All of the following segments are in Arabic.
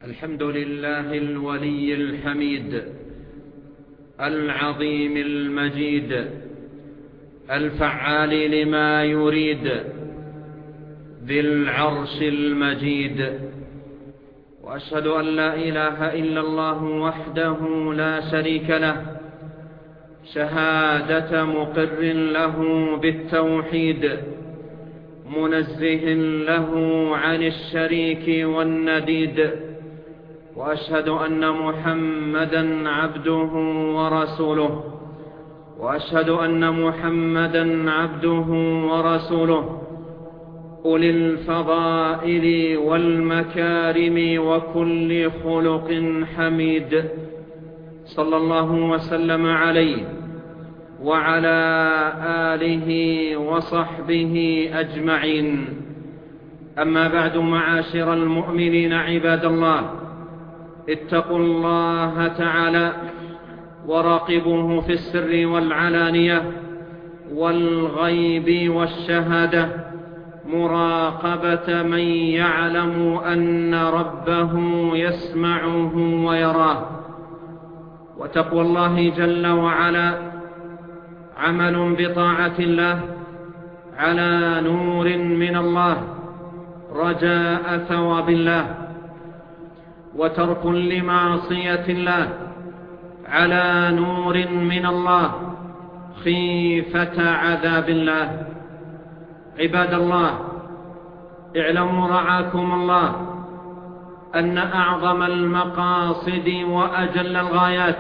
الحمد لله الولي الحميد العظيم المجيد الفعال لما يريد ذي العرش المجيد. وأشهد أن لا إله إلا الله وحده لا شريك له شهادة مقر له بالتوحيد منزه له عن الشريك والنديد. وأشهد أن محمدًا عبده ورسوله وأشهد أن محمدًا عبده ورسوله أولي الفضائل والمكارم وكل خلق حميد، صلى الله وسلم عليه وعلى آله وصحبه أجمعين. أما بعد، معاشر المؤمنين عباد الله، اتقوا الله تعالى وراقبوه في السر والعلانية والغيب والشهادة مراقبة من يعلم أن ربه يسمعه ويراه. وتقوى الله جل وعلا عمل بطاعة الله على نور من الله رجاء ثواب الله، وترك لمعصية الله على نور من الله خيفة عذاب الله. عباد الله، اعلموا رعاكم الله أن أعظم المقاصد وأجل الغايات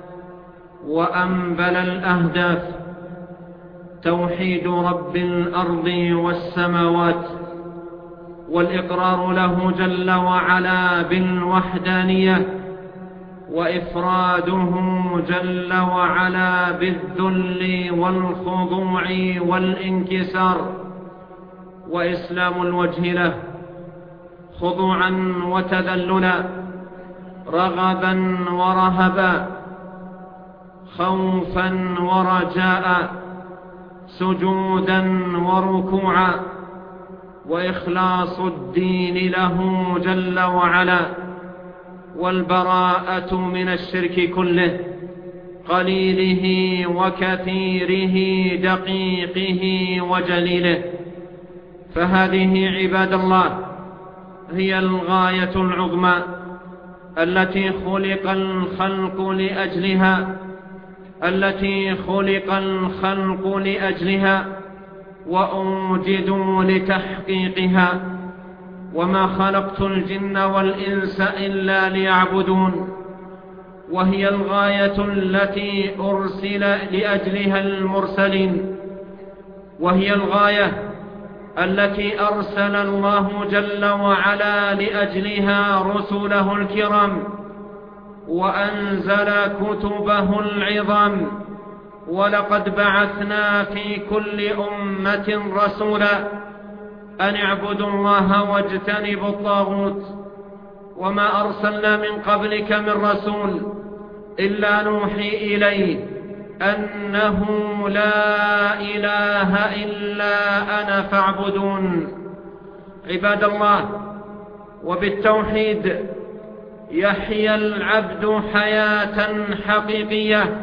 وأنبل الأهداف توحيد رب الأرض والسماوات، والإقرار له جل وعلا بالوحدانية، وإفراده جل وعلا بالذل والخضوع والانكسار، وإسلام الوجه له خضوعا وتذللا، رغبا ورهبا، خوفا ورجاء، سجودا وركوعا، وإخلاص الدين له جل وعلا، والبراءة من الشرك كله قليله وكثيره دقيقه وجليله. فهذه عباد الله هي الغاية العظمى التي خلق الخلق لأجلها وأوجدوا لتحقيقها. وما خلقت الجن والإنس إلا ليعبدون، وهي الغاية التي أرسل لأجلها المرسلين، وهي الغاية التي أرسل الله جل وعلا لأجلها رسله الكرام، وأنزل كتبه العظام. ولقد بعثنا في كل أمة رسولا أن اعبدوا الله واجتنبوا الطاغوت، وما أرسلنا من قبلك من رسول إلا نوحي إليه أنه لا إله إلا أنا فاعبدون. عباد الله، وبالتوحيد يحيا العبد حياة حقيقية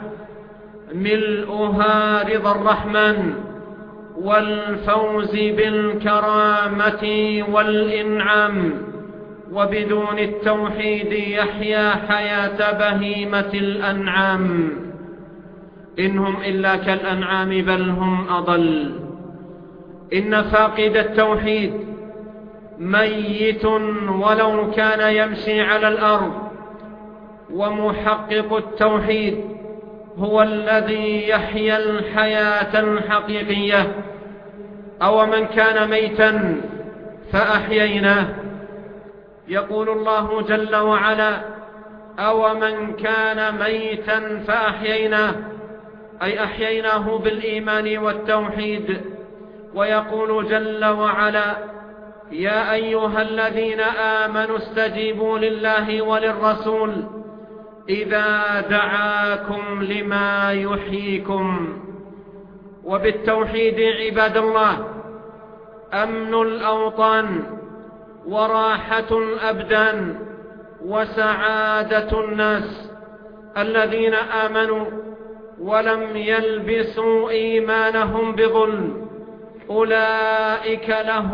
ملؤها رضا الرحمن والفوز بالكرامة والإنعام. وبدون التوحيد يحيا حياة بهيمة الأنعام، إنهم إلا كالأنعام بل هم أضل. إن فاقد التوحيد ميت ولو كان يمشي على الأرض، ومحقق التوحيد هو الذي يحيا الحياة الحقيقية. أو من كان ميتا فأحييناه، يقول الله جل وعلا: أو من كان ميتا فأحييناه، أي أحييناه بالإيمان والتوحيد. ويقول جل وعلا: يا أيها الذين آمنوا استجيبوا لله وللرسول إذا دعاكم لما يحييكم. وبالتوحيد عباد الله أمن الأوطان وراحة الأبدان وسعادة الناس الذين آمنوا ولم يلبسوا إيمانهم بظلم أولئك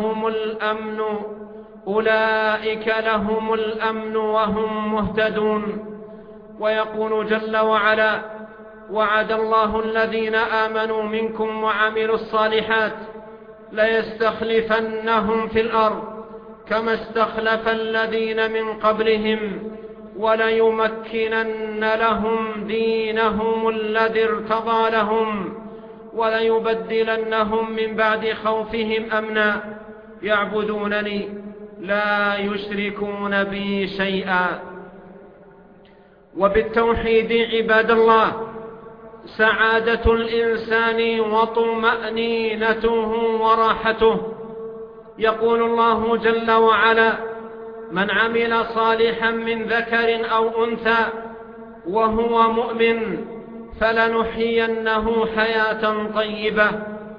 لهم الأمن وهم مهتدون. ويقول جل وعلا: وعد الله الذين آمنوا منكم وعملوا الصالحات ليستخلفنهم في الأرض كما استخلف الذين من قبلهم وليمكنن لهم دينهم الذي ارتضى لهم وليبدلنهم من بعد خوفهم أمنا يعبدونني لا يشركون بي شيئا. وبالتوحيد عباد الله سعادة الإنسان وطمأنينته وراحته. يقول الله جل وعلا: من عمل صالحا من ذكر أو أنثى وهو مؤمن فلنحيينه حياة طيبة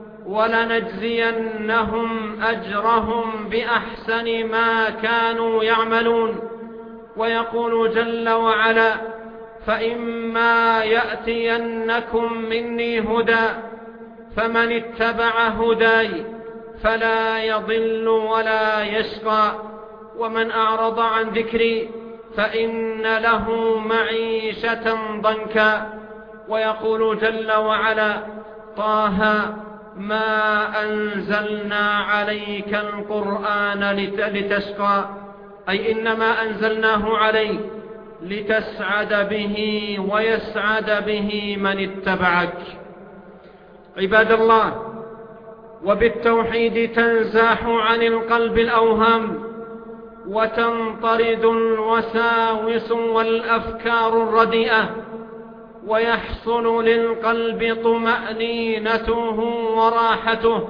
ولنجزينهم أجرهم بأحسن ما كانوا يعملون. ويقول جل وعلا: فإما يأتينكم مني هدى فمن اتبع هداي فلا يضل ولا يشقى ومن أعرض عن ذكري فإن له معيشة ضنكا. ويقول جل وعلا: طه ما أنزلنا عليك القرآن لتشقى، أي إنما أنزلناه عليك لتسعد به ويسعد به من اتبعك. عباد الله، وبالتوحيد تنزاح عن القلب الأوهام وتنطرد الوساوس والأفكار الرديئة ويحصل للقلب طمأنينته وراحته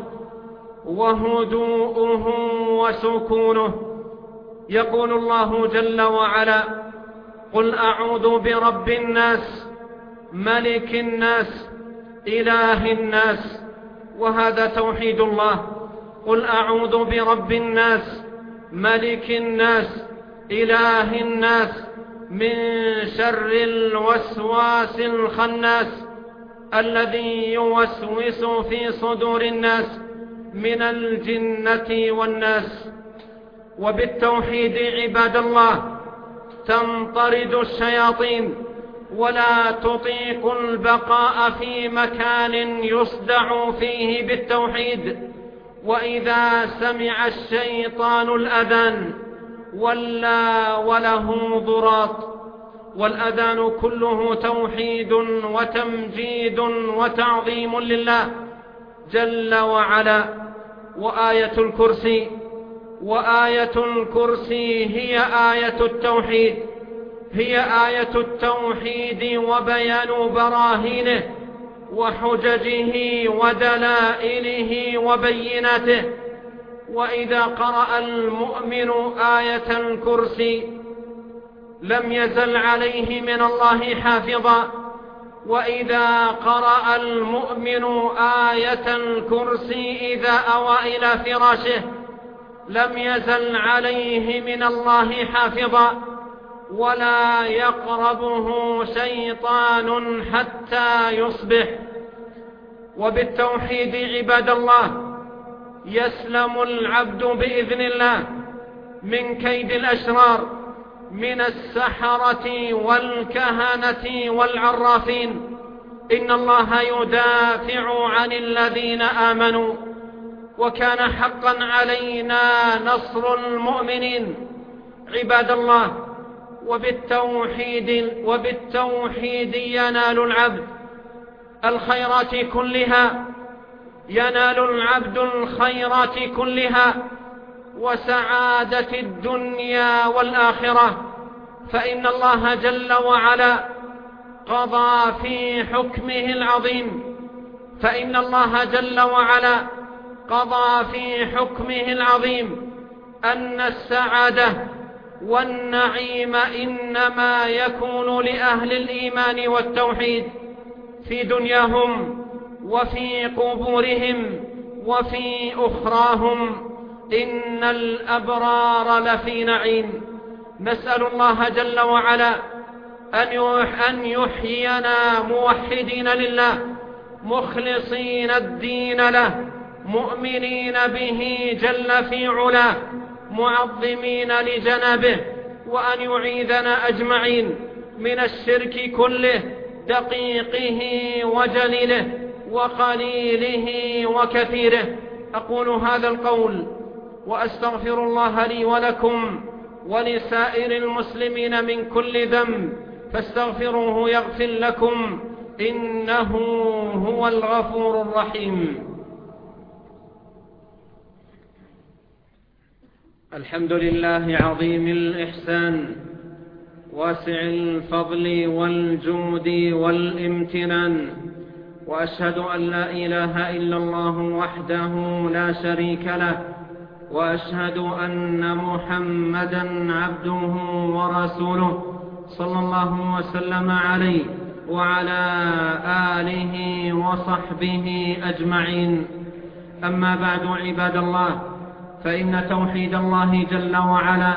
وهدوءه وسكونه. يقول الله جل وعلا: قل أعوذ برب الناس ملك الناس إله الناس. وهذا توحيد الله. قل أعوذ برب الناس ملك الناس إله الناس من شر الوسواس الخناس الذي يوسوس في صدور الناس من الجنة والناس. وبالتوحيد عباد الله تنطرد الشياطين ولا تطيق البقاء في مكان يصدع فيه بالتوحيد. وإذا سمع الشيطان الأذان ولى وله ضراط. والأذان كله توحيد وتمجيد وتعظيم لله جل وعلا. وآية الكرسي هي آية التوحيد، هي آية التوحيد وبيان براهينه وحججه ودلائله وبيناته. وإذا قرأ المؤمن آية الكرسي لم يزل عليه من الله حافظا. وإذا قرأ المؤمن آية الكرسي إذا أوى إلى فراشه لم يزل عليه من الله حافظا ولا يقربه شيطان حتى يصبح. وبالتوحيد عباد الله يسلم العبد بإذن الله من كيد الأشرار من السحرة والكهنة والعرافين. إن الله يدافع عن الذين آمنوا وكان حقا علينا نصر المؤمنين. عباد الله، وبالتوحيد ينال العبد الخيرات كلها، ينال العبد الخيرات كلها وسعادة الدنيا والآخرة. فإن الله جل وعلا قضى في حكمه العظيم، فإن الله جل وعلا قضى في حكمه العظيم أن السعادة والنعيم إنما يكون لأهل الإيمان والتوحيد في دنياهم وفي قبورهم وفي أخراهم. إن الأبرار لفي نعيم نسأل الله جل وعلا أن يحيينا موحدين لله مخلصين الدين له مؤمنين به جل في علاه معظمين لجنبه، وأن يعيذنا أجمعين من الشرك كله دقيقه وجليله وقليله وكثيره. أقول هذا القول وأستغفر الله لي ولكم ولسائر المسلمين من كل ذنب، فاستغفروه يغفر لكم، إنه هو الغفور الرحيم. الحمد لله عظيم الإحسان واسع الفضل والجود والامتنان، وأشهد أن لا إله إلا الله وحده لا شريك له، وأشهد أن محمدًا عبده ورسوله صلى الله وسلم عليه وعلى آله وصحبه أجمعين. أما بعد، عباد الله، فإن توحيد الله جل وعلا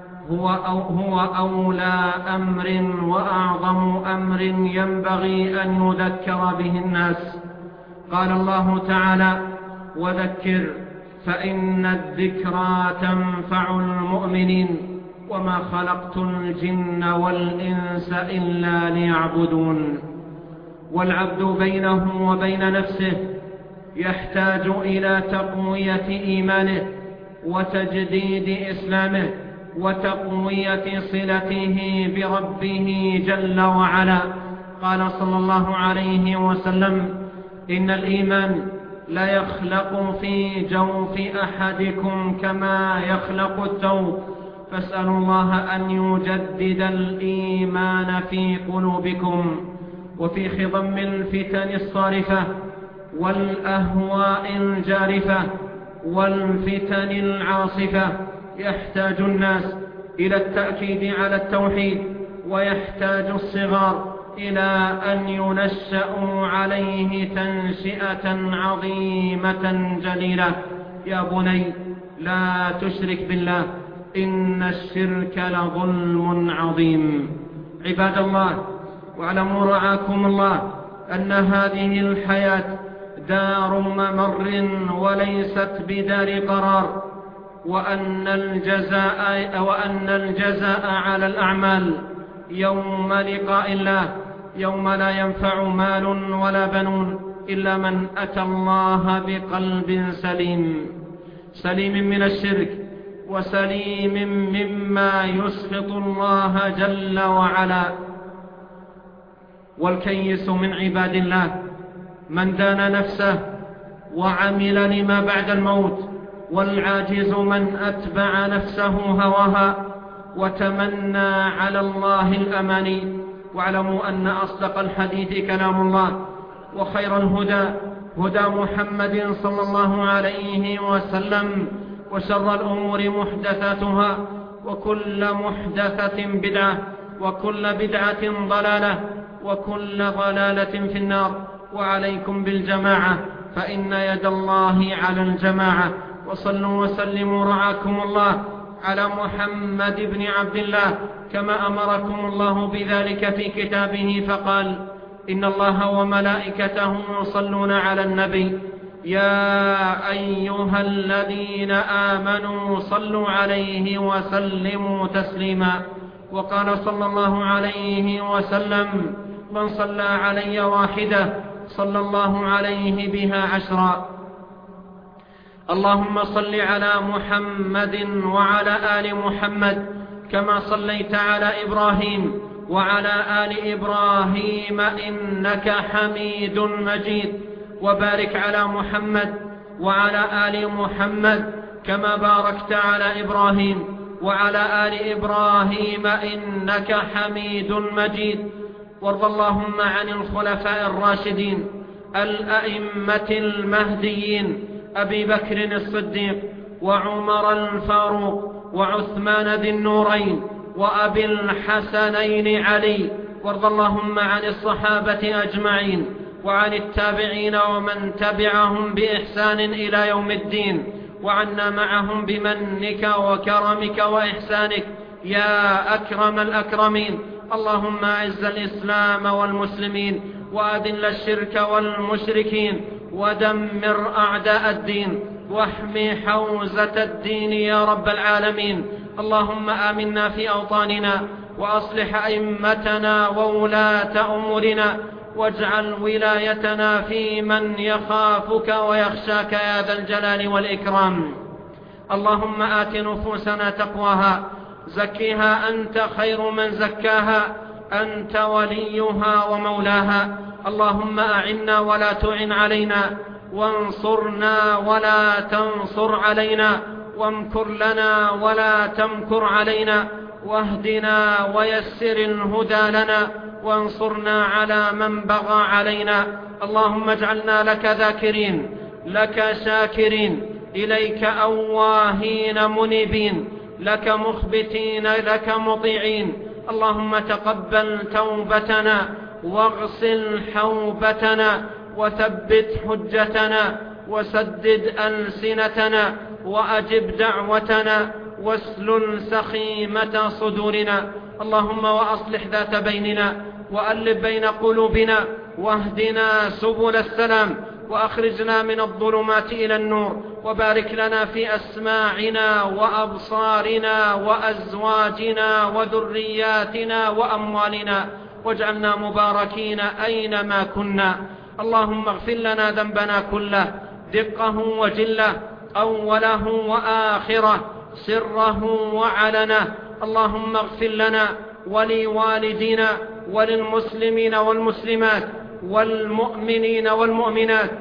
هو أولى أمر وأعظم أمر ينبغي أن يذكر به الناس. قال الله تعالى: وذكر فإن الذكرى تنفع المؤمنين وما خلقت الجن والإنس إلا ليعبدون. والعبد بينه وبين نفسه يحتاج إلى تقوية إيمانه وتجديد إسلامه وتقوية صلته بربه جل وعلا. قال صلى الله عليه وسلم: إن الإيمان لا يخلق في جوف أحدكم كما يخلق الثوب، فاسألوا الله أن يجدد الإيمان في قلوبكم. وفي خضم الفتن الصارفة والأهواء الجارفة والفتن العاصفة يحتاج الناس إلى التأكيد على التوحيد، ويحتاج الصغار إلى أن ينشأوا عليه تنشئة عظيمة جليلة. يا بني لا تشرك بالله إن الشرك لظلم عظيم. عباد الله، واعلموا رعاكم الله أن هذه الحياة دار ممر وليست بدار قرار، وأن الجزاء على الأعمال يوم لقاء الله، يوم لا ينفع مال ولا بنون إلا من أتى الله بقلب سليم من الشرك وسليم مما يسخط الله جل وعلا. والكيس من عباد الله من دان نفسه وعمل لما بعد الموت، والعاجز من أتبع نفسه هواها وتمنى على الله الأماني. واعلموا أن أصدق الحديث كلام الله، وخير الهدى هدى محمد صلى الله عليه وسلم، وشر الأمور محدثاتها، وكل محدثة بدعة، وكل بدعة ضلالة، وكل ضلالة في النار. وعليكم بالجماعة، فإن يد الله على الجماعة. وصلوا وسلموا رعاكم الله على محمد بن عبد الله كما أمركم الله بذلك في كتابه، فقال: إن الله وملائكته يصلون على النبي يا أيها الذين آمنوا صلوا عليه وسلموا تسليما. وقال صلى الله عليه وسلم: من صلى علي واحدة صلى الله عليه بها 10. اللهم صل على محمد وعلى آل محمد كما صليت على إبراهيم وعلى آل إبراهيم إنك حميد مجيد، وبارك على محمد وعلى آل محمد كما باركت على إبراهيم وعلى آل إبراهيم إنك حميد مجيد. وارض اللهم عن الخلفاء الراشدين الأئمة المهديين أبي بكر الصديق وعمر الفاروق وعثمان ذي النورين وأبي الحسنين علي. وارض اللهم عن الصحابة أجمعين وعن التابعين ومن تبعهم بإحسان إلى يوم الدين، وعنا معهم بمنك وكرمك وإحسانك يا أكرم الأكرمين. اللهم أعز الإسلام والمسلمين، وأذل الشرك والمشركين، ودمر أعداء الدين، واحمي حوزة الدين يا رب العالمين. اللهم آمنا في أوطاننا، وأصلح أئمتنا وولاة أمورنا، واجعل ولايتنا في من يخافك ويخشاك يا ذا الجلال والإكرام. اللهم آت نفوسنا تقواها، زكها أنت خير من زكاها، أنت وليها ومولاها. اللهم أعنا ولا تعن علينا، وانصرنا ولا تنصر علينا، وامكر لنا ولا تمكر علينا، واهدنا ويسر الهدى لنا، وانصرنا على من بغى علينا. اللهم اجعلنا لك ذاكرين، لك شاكرين، إليك أواهين منيبين، لك مخبتين، لك مطيعين. اللهم تقبل توبتنا، واغسل حوبتنا، وثبت حجتنا، وسدد ألسنتنا، وأجب دعوتنا، واسلل سخيمة صدورنا. اللهم وأصلح ذات بيننا، وألف بين قلوبنا، واهدنا سبل السلام، وأخرجنا من الظلمات إلى النور، وبارك لنا في أسماعنا وأبصارنا وأزواجنا وذرياتنا وأموالنا، واجعلنا مباركين أينما كنا. اللهم اغفر لنا ذنبنا كله، دقه وجله، أوله وآخره، سره وعلنه. اللهم اغفر لنا ولوالدينا وللمسلمين والمسلمات والمؤمنين والمؤمنات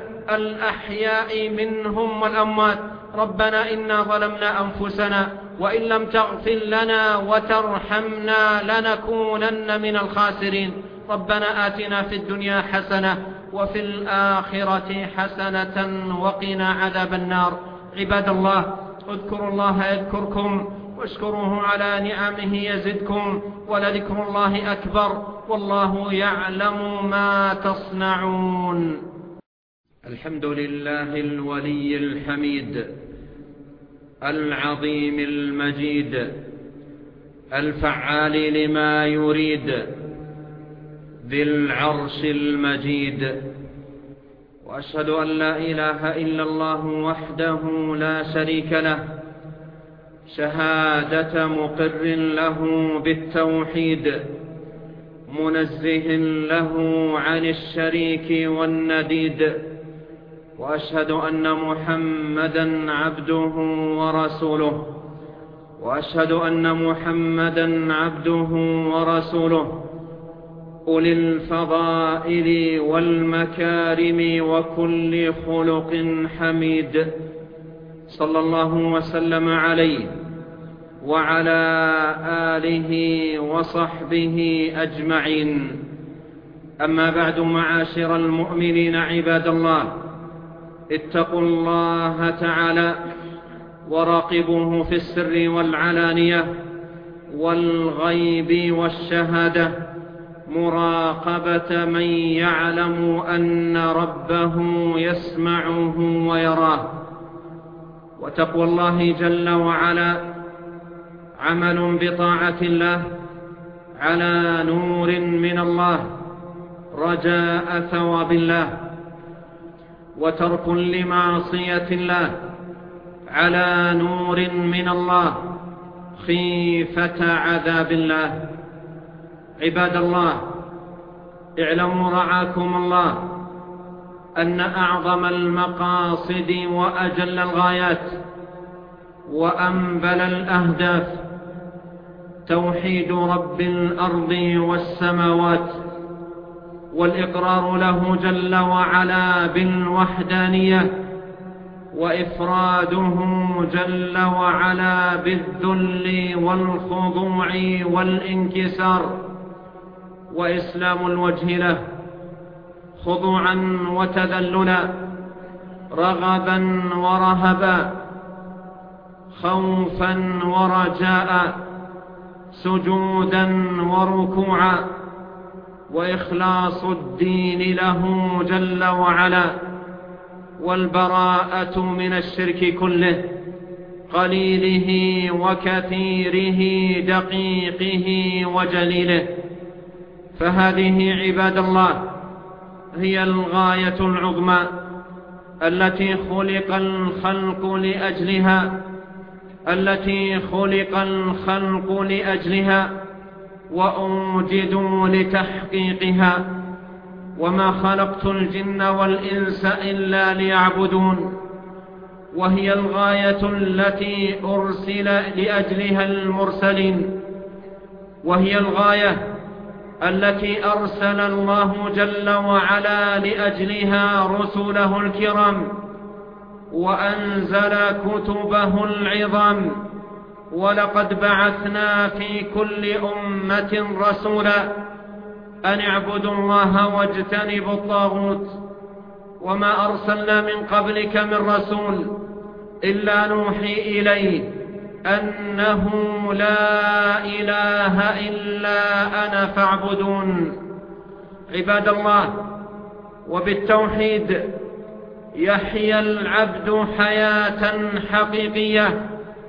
الأحياء منهم والأموات. ربنا إنا ظلمنا أنفسنا، وإن لم تغفر لنا وترحمنا لنكونن من الخاسرين. ربنا آتنا في الدنيا حسنة، وفي الآخرة حسنة، وقنا عذاب النار. عباد الله، اذكروا الله يذكركم، واشكروه على نعمه يزدكم، ولذكر الله أكبر، والله يعلم ما تصنعون. الحمد لله الولي الحميد، العظيم المجيد، الفعال لما يريد، ذي العرش المجيد. وأشهد أن لا إله إلا الله وحده لا شريك له، شهادة مقر له بالتوحيد، منزه له عن الشريك والنديد. وأشهد أن محمدًا عبده ورسوله، وأشهد أن محمدًا عبده ورسوله، أولي الفضائل والمكارم وكل خلق حميد، صلى الله وسلم عليه وعلى آله وصحبه أجمعين. أما بعد، معاشر المؤمنين عباد الله، اتقوا الله تعالى وراقبوه في السر والعلانية والغيب والشهادة، مراقبة من يعلم أن ربه يسمعه ويراه. وتقوى الله جل وعلا عمل بطاعة الله على نور من الله رجاء ثواب الله، وترك لمعصية الله على نور من الله خيفة عذاب الله. عباد الله، اعلموا رعاكم الله أن أعظم المقاصد وأجل الغايات وأنبل الأهداف توحيد رب الأرض والسماوات، والإقرار له جل وعلا بالوحدانية، وإفراده جل وعلا بالذل والخضوع والانكسار، وإسلام الوجه له خضوعا وتذللا، رغبا ورهبا، خوفا ورجاء، سجودا وركوعا، وإخلاص الدين له جل وعلا، والبراءة من الشرك كله، قليله وكثيره دقيقه وجليله. فهذه عباد الله هي الغاية العظمى التي خلق الخلق لأجلها وأوجدوا لتحقيقها. وما خلقت الجن والإنس إلا ليعبدون، وهي الغاية التي أرسل لأجلها المرسلين، وهي الغاية التي أرسل الله جل وعلا لأجلها رسله الكرام، وأنزل كتبه العظام. ولقد بعثنا في كل أمة رسولا أن اعبدوا الله واجتنبوا الطاغوت، وما أرسلنا من قبلك من رسول إلا نوحي إليه أنه لا إله إلا أنا فاعبدون. عباد الله، وبالتوحيد يحيا العبد حياة حقيقية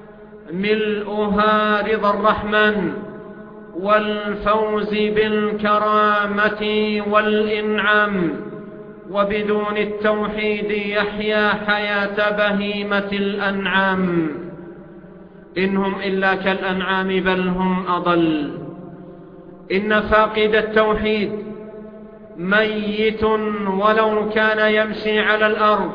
ملؤها رضا الرحمن والفوز بالكرامة والإنعام. وبدون التوحيد يحيا حياة بهيمة الأنعام، إنهم إلا كالأنعام بل هم أضل. إن فاقد التوحيد ميت ولو كان يمشي على الأرض،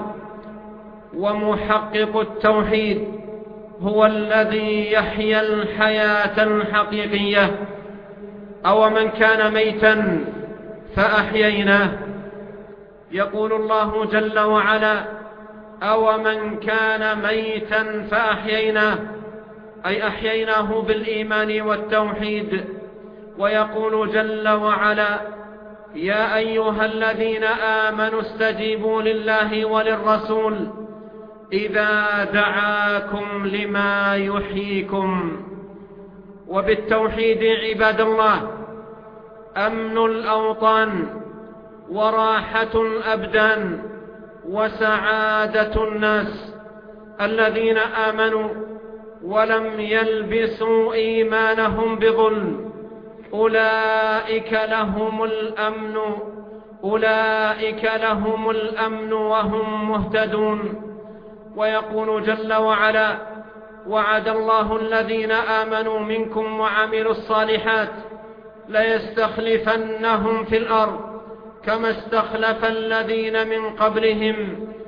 ومحقق التوحيد هو الذي يحيا الحياة الحقيقية. أو من كان ميتا فأحييناه. يقول الله جل وعلا: أو من كان ميتا فأحييناه، أي أحييناه بالإيمان والتوحيد. ويقول جل وعلا: يا أيها الذين آمنوا استجيبوا لله وللرسول إذا دعاكم لما يحييكم. وبالتوحيد عباد الله أمن الأوطان وراحة الأبدان وسعادة الناس الذين آمنوا ولم يلبسوا إيمانهم بظلم، أولئك لهم الأمن وهم مهتدون. ويقول جل وعلا: وعد الله الذين آمنوا منكم وعملوا الصالحات ليستخلفنهم في الأرض كما استخلف الذين من قبلهم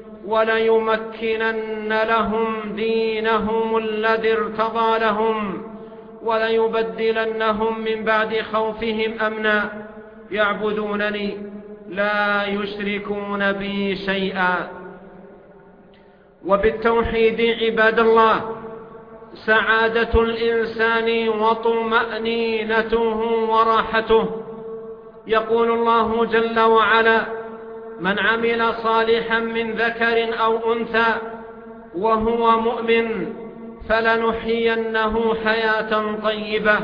وليمكنن لهم دينهم الذي ارتضى لهم وليبدلنهم من بعد خوفهم أمنا يعبدونني لا يشركون بي شيئا. وبالتوحيد عباد الله سعادة الإنسان وطمأنينته وراحته. يقول الله جل وعلا: من عمل صالحا من ذكر أو أنثى وهو مؤمن فلنحيينه حياة طيبة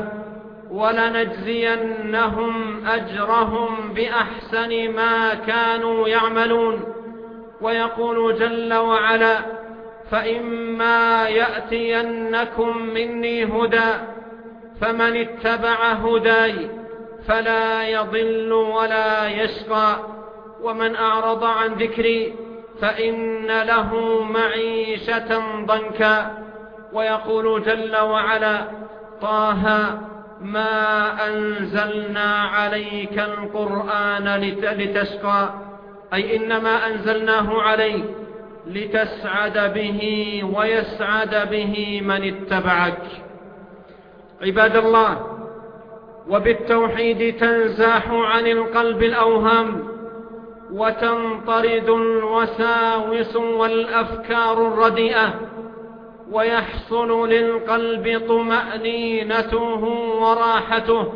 ولنجزينهم أجرهم بأحسن ما كانوا يعملون. ويقول جل وعلا: فإما يأتينكم مني هدى فمن اتبع هداي فلا يضل ولا يشقى ومن أعرض عن ذكري فإن له معيشة ضنكا. ويقول جل وعلا: طه ما أنزلنا عليك القرآن لتشقى، أي إنما أنزلناه عليك لتسعد به ويسعد به من اتبعك. عباد الله، وبالتوحيد تنزاح عن القلب الأوهام وتنطرد الوساوس والأفكار الرديئة، ويحصل للقلب طمأنينته وراحته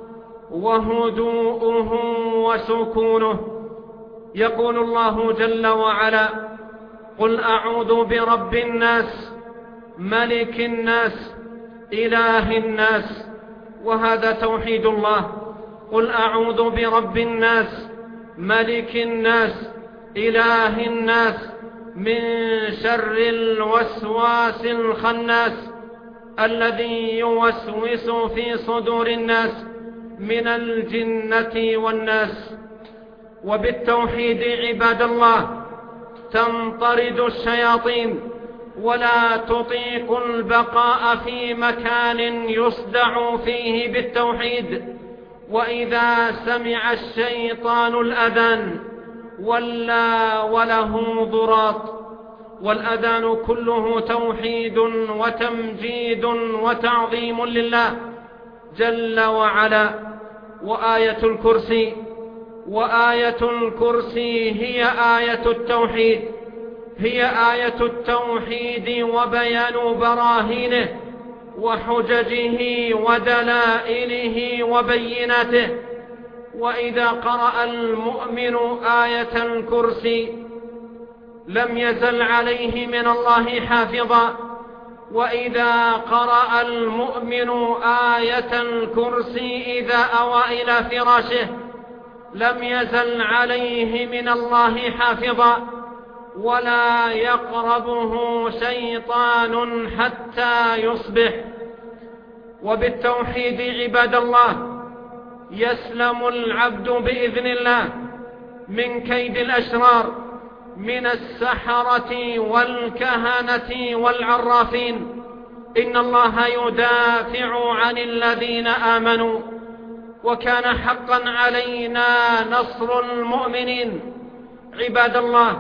وهدوءه وسكونه. يقول الله جل وعلا: قل أعوذ برب الناس ملك الناس إله الناس. وهذا توحيد الله. قل أعوذ برب الناس ملك الناس إله الناس من شر الوسواس الخناس الذي يوسوس في صدور الناس من الجنة والناس. وبالتوحيد عباد الله تنطرد الشياطين، ولا تطيق البقاء في مكان يصدع فيه بالتوحيد. وإذا سمع الشيطان الأذان ولى وله ضراط. والأذان كله توحيد وتمجيد وتعظيم لله جل وعلا. وآية الكرسي هي آية التوحيد، هي آية التوحيد وبيان براهينه وحججه ودلائله وبيناته. وإذا قرأ المؤمن آية الكرسي لم يزل عليه من الله حافظا. وإذا قرأ المؤمن آية الكرسي إذا أوى إلى فراشه لم يزل عليه من الله حافظا، ولا يقربه شيطان حتى يصبح. وبالتوحيد عباد الله يسلم العبد بإذن الله من كيد الأشرار من السحرة والكهنة والعرافين. إن الله يدافع عن الذين آمنوا، وكان حقا علينا نصر المؤمنين عباد الله.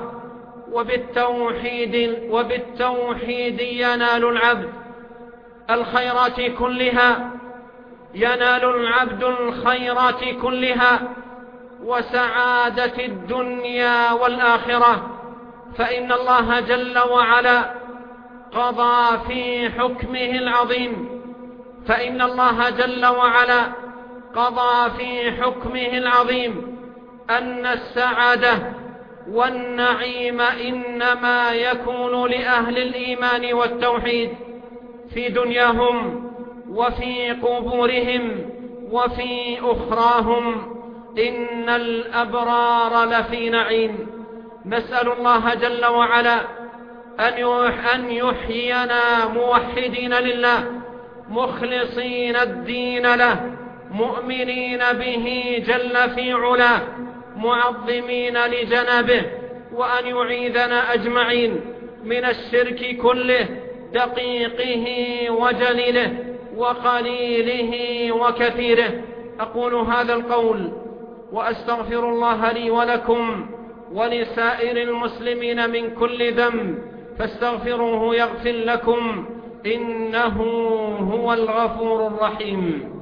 وبالتوحيد ينال العبد الخيرات كلها، ينال العبد الخيرات كلها وسعادة الدنيا والآخرة. فإن الله جل وعلا قضى في حكمه العظيم، فإن الله جل وعلا قضى في حكمه العظيم أن السعادة والنعيم إنما يكون لأهل الإيمان والتوحيد في دنياهم وفي قبورهم وفي أخراهم. إن الأبرار لفي نعيم. نسأل الله جل وعلا أن يحيينا موحدين لله مخلصين الدين له مؤمنين به جل في علاه معظمين لجنابه، وأن يعيذنا أجمعين من الشرك كله دقيقه وجليله وقليله وكثيره. أقول هذا القول وأستغفر الله لي ولكم ولسائر المسلمين من كل ذنب، فاستغفروه يغفر لكم، إنه هو الغفور الرحيم.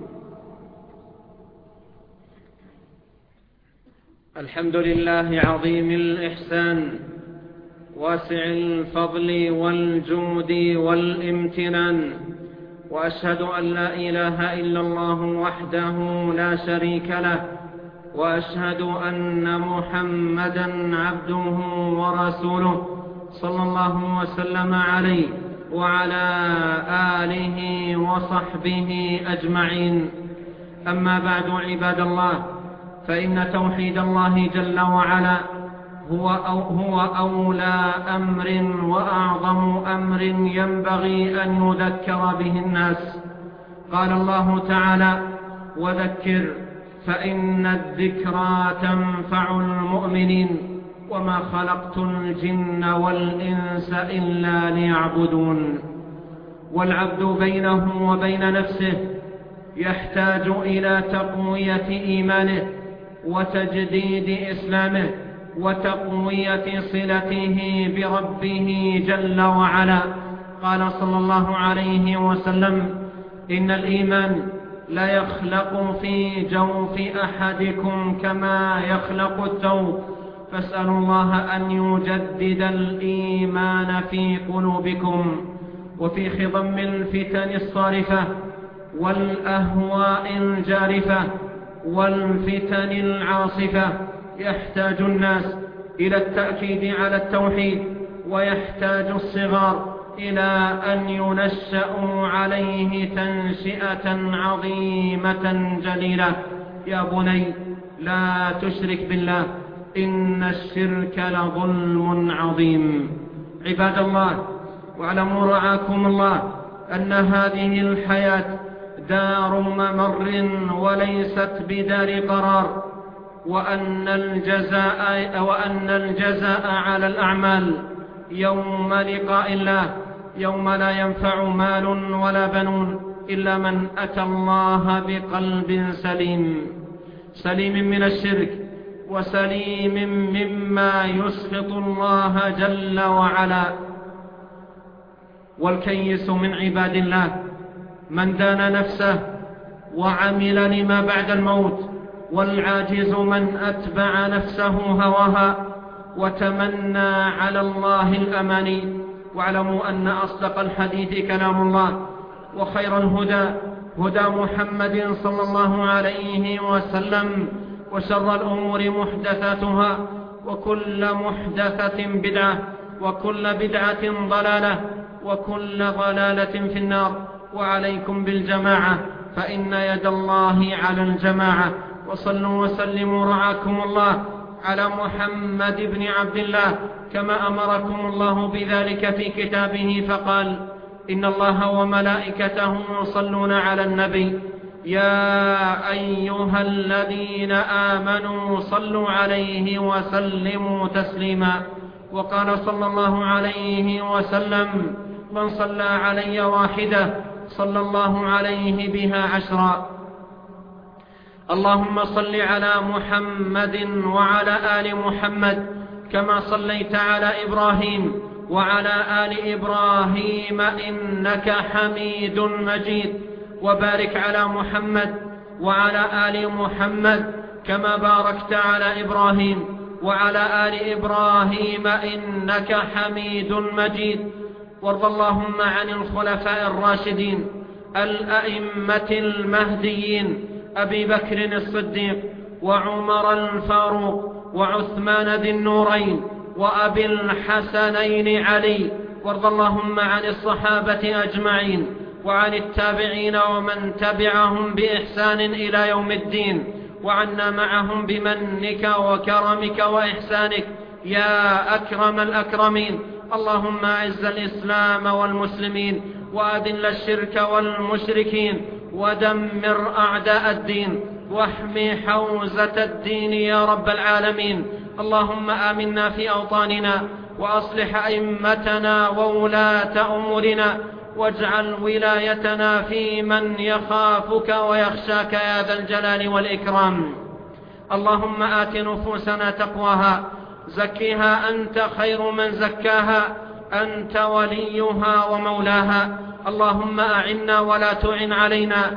الحمد لله عظيم الإحسان واسع الفضل والجود والامتنان، وأشهد أن لا إله إلا الله وحده لا شريك له، وأشهد أن محمدًا عبده ورسوله صلى الله وسلم عليه وعلى آله وصحبه أجمعين. أما بعد عباد الله، فإن توحيد الله جل وعلا هو أولى أمر وأعظم أمر ينبغي أن يذكر به الناس. قال الله تعالى: وذكر فإن الذكرى تنفع المؤمنين وما خلقت الجن والإنس إلا ليعبدون. والعبد بينه وبين نفسه يحتاج إلى تقوية إيمانه وتجديد إسلامه وتقوية صلته بربه جل وعلا. قال صلى الله عليه وسلم: إن الإيمان لا يخلق في جوف أحدكم كما يخلق الثوب، فاسألوا الله أن يجدد الإيمان في قلوبكم. وفي خضم الفتن الصارفة والأهواء الجارفة والفتن العاصفة يحتاج الناس إلى التأكيد على التوحيد، ويحتاج الصغار إلى أن ينشأوا عليه تنشئة عظيمة جليلة. يا بني لا تشرك بالله، إن الشرك لظلم عظيم. عباد الله، واعلموا رعاكم الله أن هذه الحياة دار ممر وليست بدار قرار، وأن الجزاء على الأعمال يوم لقاء الله، يوم لا ينفع مال ولا بنون إلا من أتى الله بقلب سليم من الشرك، وسليم مما يسخط الله جل وعلا. والكيس من عباد الله من دان نفسه وعمل لما بعد الموت، والعاجز من أتبع نفسه هواها وتمنى على الله الأماني. واعلموا أن أصدق الحديث كلام الله، وخير الهدى هدى محمد صلى الله عليه وسلم، وشر الأمور محدثاتها، وكل محدثة بدعة، وكل بدعة ضلالة، وكل ضلالة في النار. وعليكم بالجماعة، فإن يد الله على الجماعة. وصلوا وسلموا رعاكم الله على محمد بن عبد الله كما أمركم الله بذلك في كتابه، فقال: إن الله وملائكته يصلون على النبي يا أيها الذين آمنوا صلوا عليه وسلموا تسليما. وقال صلى الله عليه وسلم: من صلى علي واحدة صلى الله عليه بها 10. اللهم صل على محمد وعلى آل محمد كما صليت على إبراهيم وعلى آل إبراهيم إنك حميد مجيد. وبارك على محمد وعلى آل محمد كما باركت على إبراهيم وعلى آل إبراهيم إنك حميد مجيد. وارض اللهم عن الخلفاء الراشدين الأئمة المهديين أبي بكر الصديق وعمر الفاروق وعثمان ذي النورين وأبي الحسنين علي. وارض اللهم عن الصحابة أجمعين وعن التابعين ومن تبعهم بإحسان إلى يوم الدين، وعنا معهم بمنك وكرمك وإحسانك يا أكرم الأكرمين. اللهم أعز الإسلام والمسلمين، وأذل الشرك والمشركين، ودمر أعداء الدين، واحمي حوزة الدين يا رب العالمين. اللهم آمنا في أوطاننا، وأصلح أئمتنا وولاة أمورنا، واجعل ولايتنا في من يخافك ويخشاك يا ذا الجلال والإكرام. اللهم آت نفوسنا تقواها، زكها أنت خير من زكاها، أنت وليها ومولاها. اللهم أعنا ولا تعن علينا،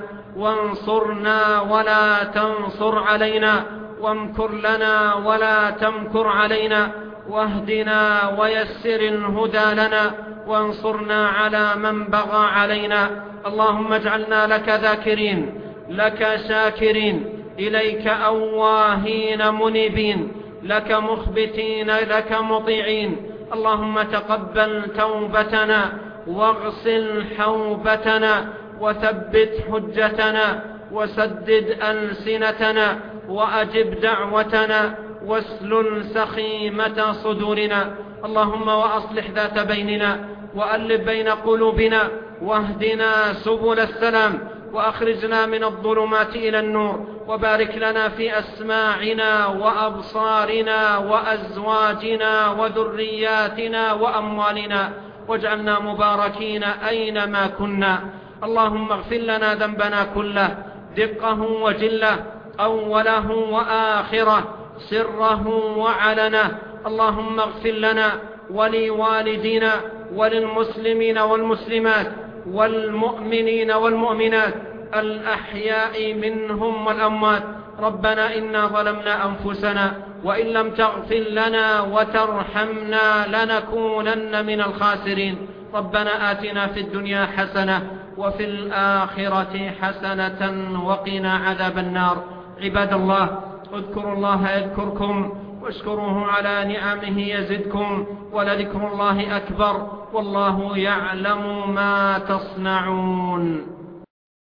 وانصرنا ولا تنصر علينا، وامكر لنا ولا تمكر علينا، واهدنا ويسر الهدى لنا، وانصرنا على من بغى علينا. اللهم اجعلنا لك ذاكرين، لك شاكرين، إليك أواهين منيبين، لك مخبتين، لك مطيعين. اللهم تقبل توبتنا، واغسل حوبتنا، وثبت حجتنا، وسدد ألسنتنا، وأجب دعوتنا، واسلل سخيمة صدورنا. اللهم وأصلح ذات بيننا، وألف بين قلوبنا، واهدنا سبل السلام، وأخرجنا من الظلمات إلى النور. وبارك لنا في أسماعنا وأبصارنا وأزواجنا وذرياتنا وأموالنا، واجعلنا مباركين أينما كنا. اللهم اغفر لنا ذنبنا كله، دقه وجله، أوله وآخره، سره وعلنه. اللهم اغفر لنا ولوالدينا وللمسلمين والمسلمات والمؤمنين والمؤمنات الأحياء منهم والأموات. ربنا إنا ظلمنا أنفسنا، وإن لم تغفر لنا وترحمنا لنكونن من الخاسرين. ربنا آتنا في الدنيا حسنة وفي الآخرة حسنة وقنا عذاب النار. عباد الله، اذكروا الله يذكركم، واشكروه على نعمه يزدكم، ولذكر الله أكبر، والله يعلم ما تصنعون.